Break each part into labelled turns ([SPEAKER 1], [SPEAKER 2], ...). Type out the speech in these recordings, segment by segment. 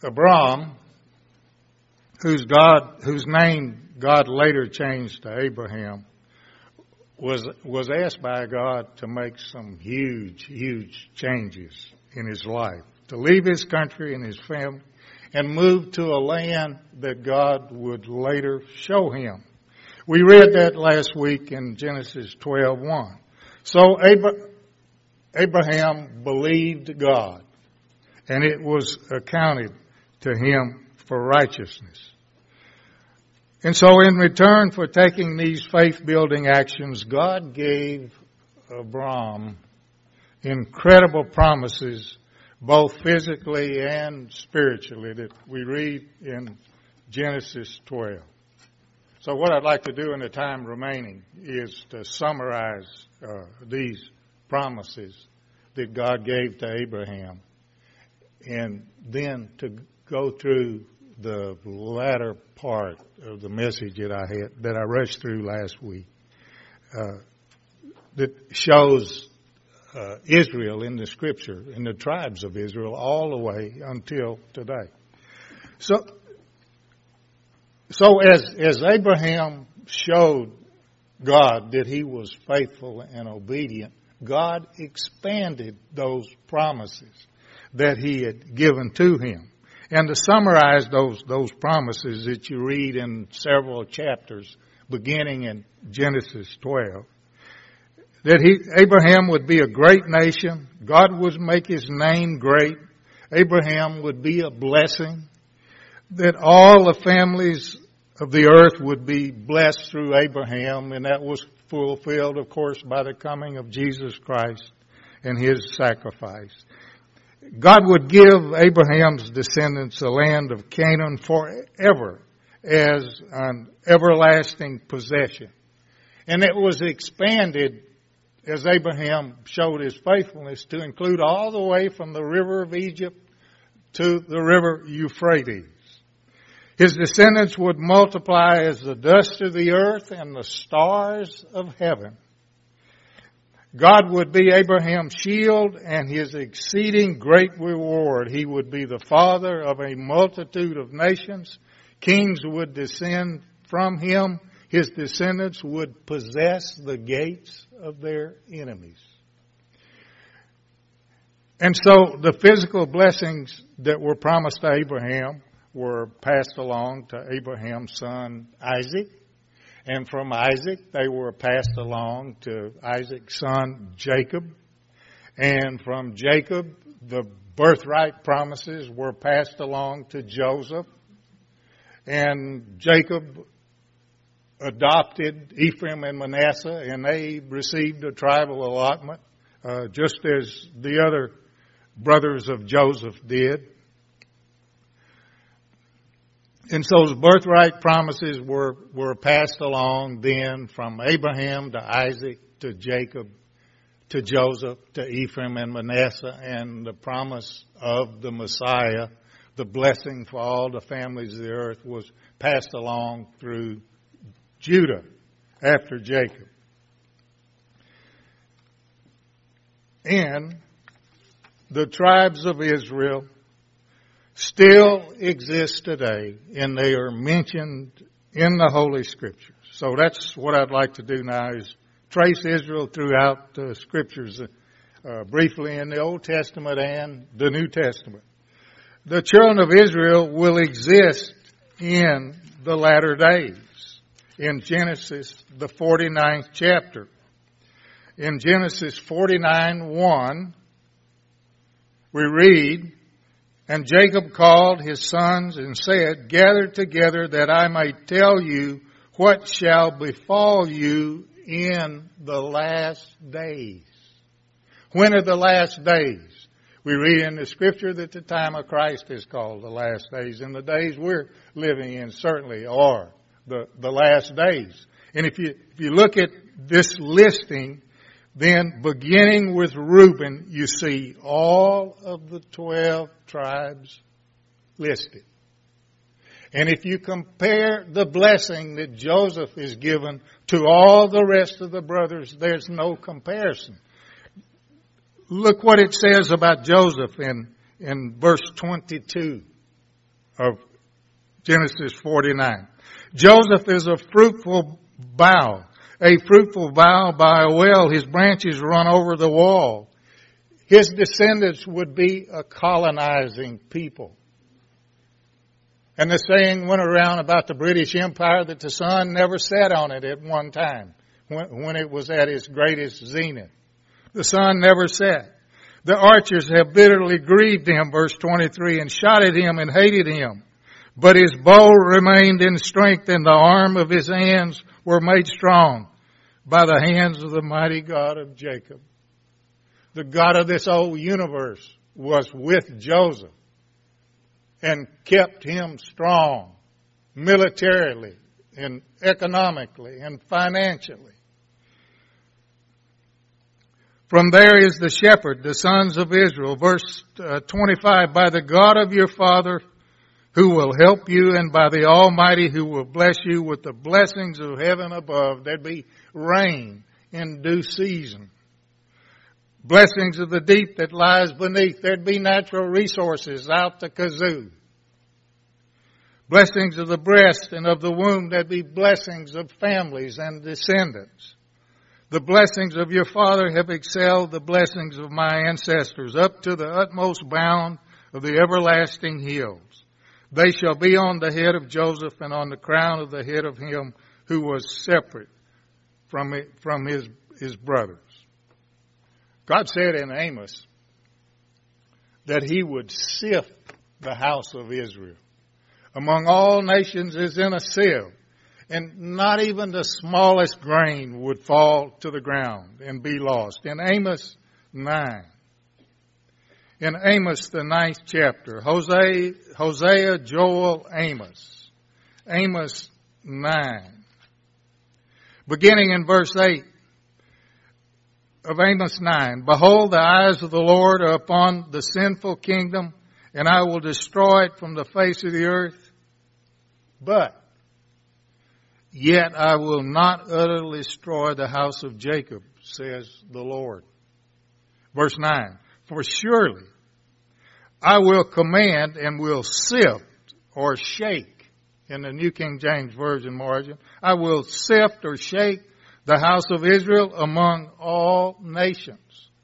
[SPEAKER 1] Abram, whose name God later changed to Abraham, was asked by God to make some huge changes in his life, to leave his country and his family and move to a land that God would later show him. We read that last week in Genesis 12:1. So Abraham believed God, and it was accounted to him for righteousness. And so in return for taking these faith-building actions, God gave Abram incredible promises, both physically and spiritually, that we read in Genesis 12. So what I'd like to do in the time remaining is to summarize these promises that God gave to Abraham, and then to go through the latter part of the message that I rushed through last week, that shows Israel in the Scripture, in the tribes of Israel, all the way until today. So as Abraham showed God that he was faithful and obedient, God expanded those promises that he had given to him. And to summarize those promises that you read in several chapters, beginning in Genesis 12, that Abraham would be a great nation, God would make his name great, Abraham would be a blessing, that all the families of the earth would be blessed through Abraham, and that was fulfilled, of course, by the coming of Jesus Christ and his sacrifice. God would give Abraham's descendants the land of Canaan forever as an everlasting possession. And it was expanded as Abraham showed his faithfulness to include all the way from the river of Egypt to the river Euphrates. His descendants would multiply as the dust of the earth and the stars of heaven. God would be Abraham's shield and his exceeding great reward. He would be the father of a multitude of nations. Kings would descend from him. His descendants would possess the gates of their enemies. And so the physical blessings that were promised to Abraham were passed along to Abraham's son Isaac. And from Isaac, they were passed along to Isaac's son Jacob. And from Jacob, the birthright promises were passed along to Joseph. And Jacob adopted Ephraim and Manasseh, and they received a tribal allotment, just as the other brothers of Joseph did. And so those birthright promises were passed along then from Abraham to Isaac to Jacob to Joseph to Ephraim and Manasseh, and the promise of the Messiah, the blessing for all the families of the earth, was passed along through Judah after Jacob. And the tribes of Israel still exist today, and they are mentioned in the Holy Scriptures. So that's what I'd like to do now, is trace Israel throughout the Scriptures briefly in the Old Testament and the New Testament. The children of Israel will exist in the latter days. In Genesis, the 49th chapter. In Genesis 49:1, we read, "And Jacob called his sons and said, 'Gather together that I may tell you what shall befall you in the last days.'" When are the last days? We read in the Scripture that the time of Christ is called the last days, and the days we're living in certainly are the last days. And if you look at this listing, then beginning with Reuben, you see all of the 12 tribes listed. And if you compare the blessing that Joseph is given to all the rest of the brothers, there's no comparison. Look what it says about Joseph in verse 22. of Genesis 49. Joseph is a fruitful bough by a well. His branches run over the wall. His descendants would be a colonizing people. And the saying went around about the British Empire that the sun never set on it at one time when it was at its greatest zenith. The sun never set. The archers have bitterly grieved him, verse 23, and shot at him and hated him. But his bow remained in strength, and the arm of his hands were made strong by the hands of the mighty God of Jacob. The God of this old universe was with Joseph and kept him strong militarily and economically and financially. From there is the shepherd, the sons of Israel. Verse 25, by the God of your father who will help you, and by the Almighty who will bless you with the blessings of heaven above. There'd be rain in due season. Blessings of the deep that lies beneath. There'd be natural resources out the kazoo. Blessings of the breast and of the womb. There'd be blessings of families and descendants. The blessings of your father have excelled the blessings of my ancestors up to the utmost bound of the everlasting hills. They shall be on the head of Joseph and on the crown of the head of him who was separate from his brothers. God said in Amos that he would sift the house of Israel. Among all nations is in a sieve, and not even the smallest grain would fall to the ground and be lost. In Amos 9. In Amos, the 9th chapter, Hosea, Joel, Amos. Amos 9. Beginning in verse 8 of Amos 9. Behold, the eyes of the Lord are upon the sinful kingdom, and I will destroy it from the face of the earth. But yet I will not utterly destroy the house of Jacob, says the Lord. Verse 9. For surely I will command and will sift or shake, in the New King James Version margin, I will sift or shake the house of Israel among all nations,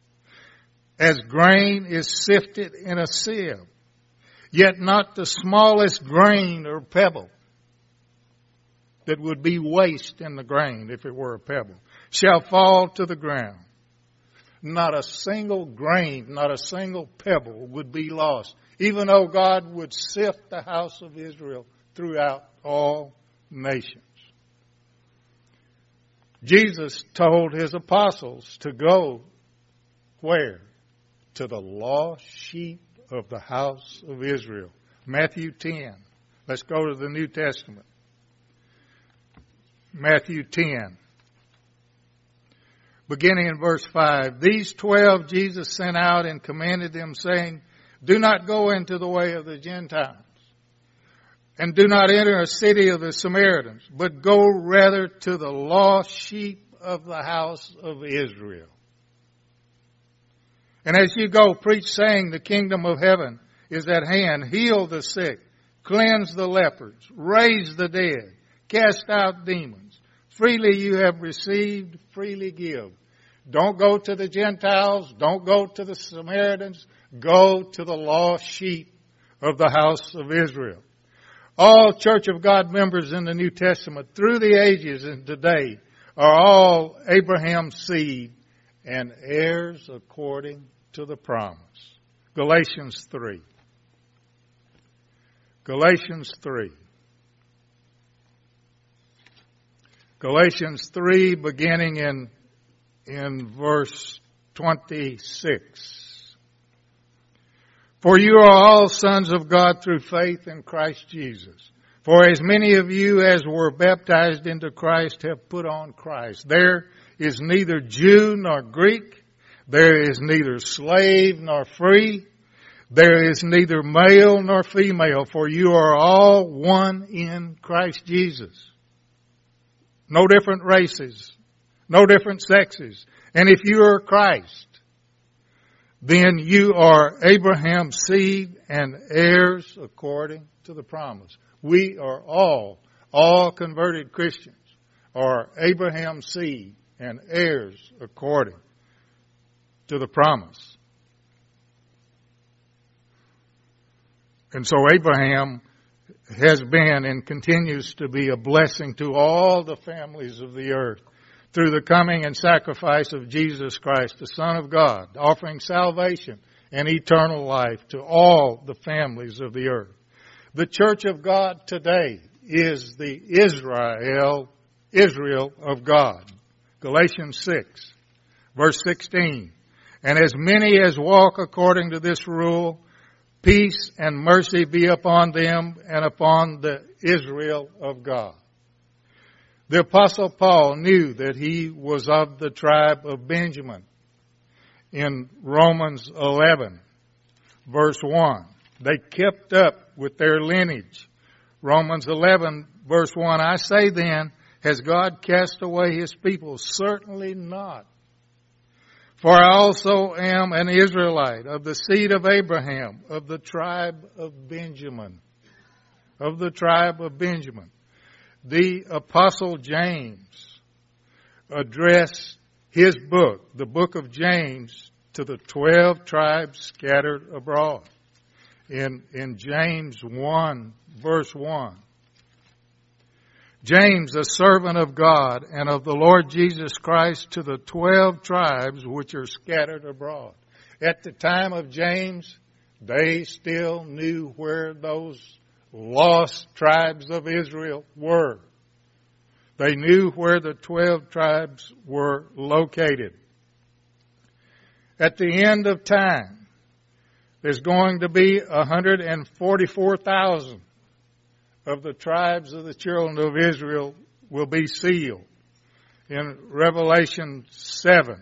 [SPEAKER 1] as grain is sifted in a sieve, yet not the smallest grain or pebble that would be waste in the grain if it were a pebble shall fall to the ground. Not a single grain, not a single pebble would be lost, even though God would sift the house of Israel throughout all nations. Jesus told his apostles to go where? To the lost sheep of the house of Israel. Matthew 10. Let's go to the New Testament. Matthew 10. Beginning in verse 5, these 12 Jesus sent out and commanded them, saying, do not go into the way of the Gentiles, and do not enter a city of the Samaritans, but go rather to the lost sheep of the house of Israel. And as you go, preach, saying, the kingdom of heaven is at hand. Heal the sick, cleanse the lepers, raise the dead, cast out demons. Freely you have received, freely give. Don't go to the Gentiles. Don't go to the Samaritans. Go to the lost sheep of the house of Israel. All Church of God members in the New Testament through the ages and today are all Abraham's seed and heirs according to the promise. Galatians 3. Galatians 3. Galatians 3, beginning in verse 26. For you are all sons of God through faith in Christ Jesus. For as many of you as were baptized into Christ have put on Christ. There is neither Jew nor Greek. There is neither slave nor free. There is neither male nor female. For you are all one in Christ Jesus. No different races. No different sexes. And if you are Christ, then you are Abraham's seed and heirs according to the promise. We are all converted Christians are Abraham's seed and heirs according to the promise. And so Abraham has been and continues to be a blessing to all the families of the earth through the coming and sacrifice of Jesus Christ, the Son of God, offering salvation and eternal life to all the families of the earth. The church of God today is the Israel of God. Galatians 6, verse 16. And as many as walk according to this rule, peace and mercy be upon them and upon the Israel of God. The Apostle Paul knew that he was of the tribe of Benjamin. In Romans 11, verse 1, they kept up with their lineage. Romans 11, verse 1, I say then, has God cast away his people? Certainly not. For I also am an Israelite, of the seed of Abraham, of the tribe of Benjamin. Of the tribe of Benjamin. The Apostle James addressed his book, the book of James, to the 12 tribes scattered abroad. In James 1, verse 1. James, a servant of God and of the Lord Jesus Christ, to the 12 tribes which are scattered abroad. At the time of James, they still knew where those lost tribes of Israel were. They knew where the 12 tribes were located. At the end of time, there's going to be 144,000 of the tribes of the children of Israel will be sealed. In Revelation 7,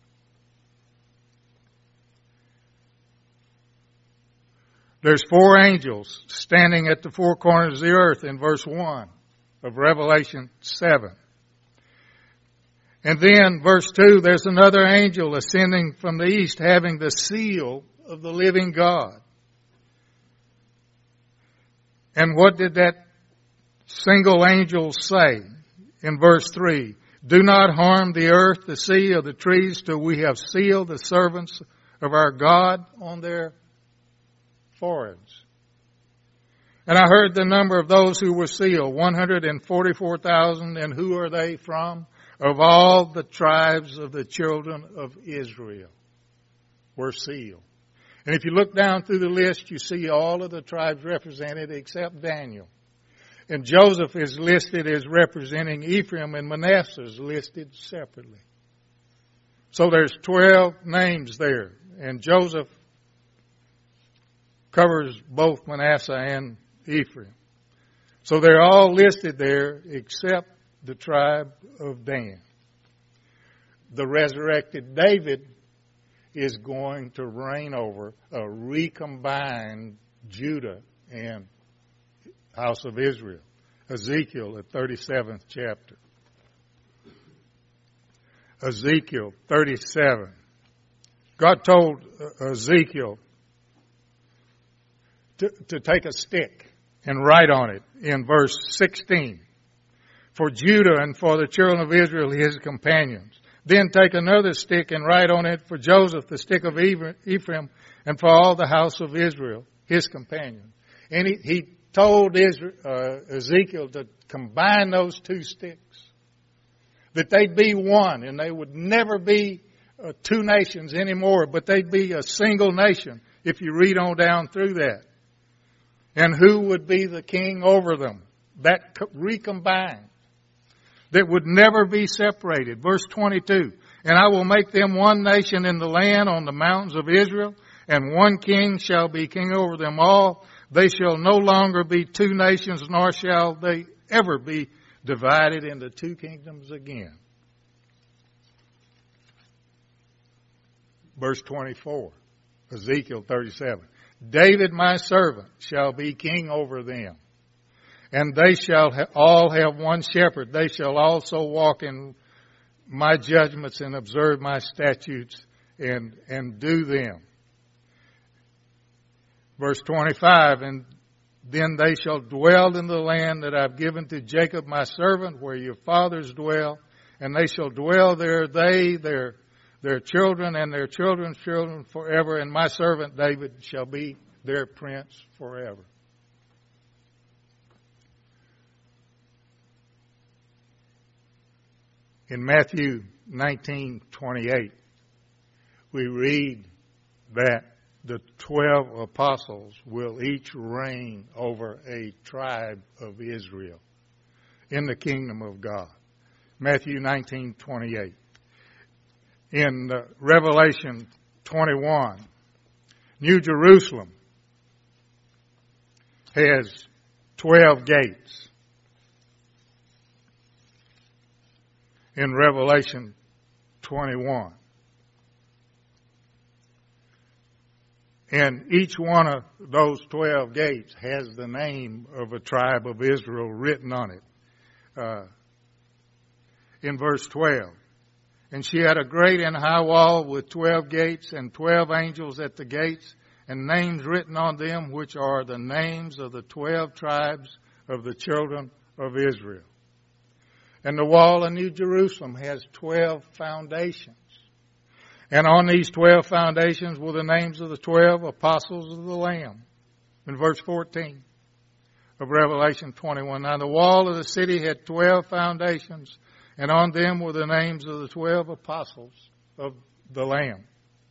[SPEAKER 1] there's 4 angels standing at the 4 corners of the earth in verse 1 of Revelation 7. And then verse 2, there's another angel ascending from the east having the seal of the living God. And what did that single angel say in verse 3? Do not harm the earth, the sea, or the trees till we have sealed the servants of our God on their foreheads. And I heard the number of those who were sealed, 144,000. And who are they from? Of all the tribes of the children of Israel were sealed. And if you look down through the list, you see all of the tribes represented except Daniel. And Joseph is listed as representing Ephraim, and Manasseh is listed separately. So there's 12 names there. And Joseph covers both Manasseh and Ephraim. So they're all listed there except the tribe of Dan. The resurrected David is going to reign over a recombined Judah and house of Israel. Ezekiel, the 37th chapter. Ezekiel 37. God told Ezekiel to take a stick and write on it in verse 16. For Judah and for the children of Israel, his companions. Then take another stick and write on it for Joseph, the stick of Ephraim, and for all the house of Israel, his companions. And he told Ezekiel to combine those 2 sticks, that they'd be one, and they would never be 2 nations anymore, but they'd be a single nation if you read on down through that. And who would be the king over them? That recombined. That would never be separated. Verse 22. And I will make them one nation in the land on the mountains of Israel, and one king shall be king over them all. They shall no longer be 2 nations, nor shall they ever be divided into 2 kingdoms again. Verse 24. Ezekiel 37. David my servant shall be king over them. And they shall all have one shepherd. They shall also walk in my judgments and observe my statutes and do them. Verse 25, and then they shall dwell in the land that I've given to Jacob my servant, where your fathers dwell, and they shall dwell there, their children and their children's children forever, and my servant David shall be their prince forever. In Matthew 19:28, we read that the 12 apostles will each reign over a tribe of Israel in the kingdom of God. Matthew 19:28. In Revelation 21, New Jerusalem has 12 gates. In Revelation 21. And each one of those 12 gates has the name of a tribe of Israel written on it. In verse 12. And she had a great and high wall with 12 gates and 12 angels at the gates, and names written on them, which are the names of the 12 tribes of the children of Israel. And the wall of New Jerusalem has 12 foundations. And on these 12 foundations were the names of the 12 apostles of the Lamb. In verse 14 of Revelation 21. Now the wall of the city had 12 foundations, and on them were the names of the 12 apostles of the Lamb.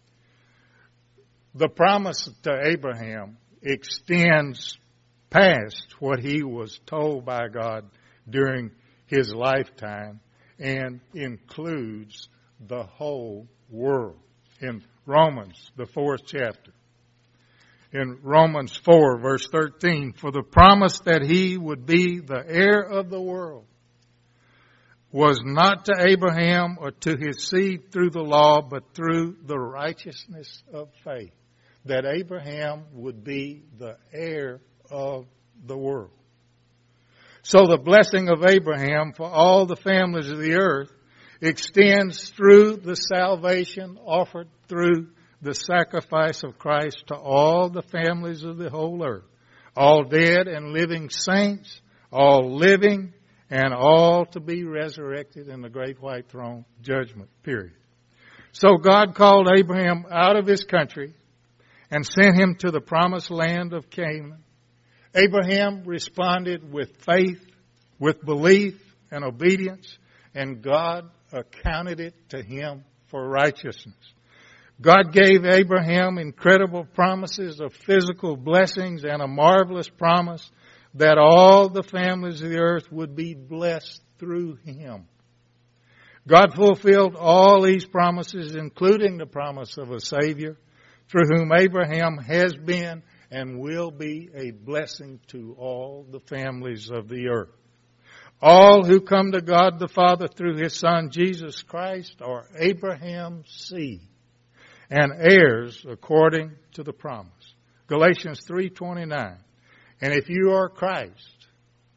[SPEAKER 1] The promise to Abraham extends past what he was told by God during his lifetime and includes the whole world. In Romans, the 4th chapter. In Romans 4, verse 13, for the promise that he would be the heir of the world was not to Abraham or to his seed through the law, but through the righteousness of faith. That Abraham would be the heir of the world. So the blessing of Abraham for all the families of the earth extends through the salvation offered through the sacrifice of Christ to all the families of the whole earth. All dead and living saints, all living, and all to be resurrected in the great white throne judgment period. So God called Abraham out of his country and sent him to the promised land of Canaan. Abraham responded with faith, with belief and obedience, and God accounted it to him for righteousness. God gave Abraham incredible promises of physical blessings and a marvelous promise that all the families of the earth would be blessed through him. God fulfilled all these promises, including the promise of a Savior, through whom Abraham has been and will be a blessing to all the families of the earth. All who come to God the Father through his Son Jesus Christ are Abraham's seed and heirs according to the promise. Galatians 3:29. And if you are Christ,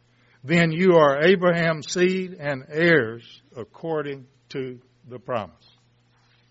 [SPEAKER 1] then you are Abraham's seed and heirs according to the promise.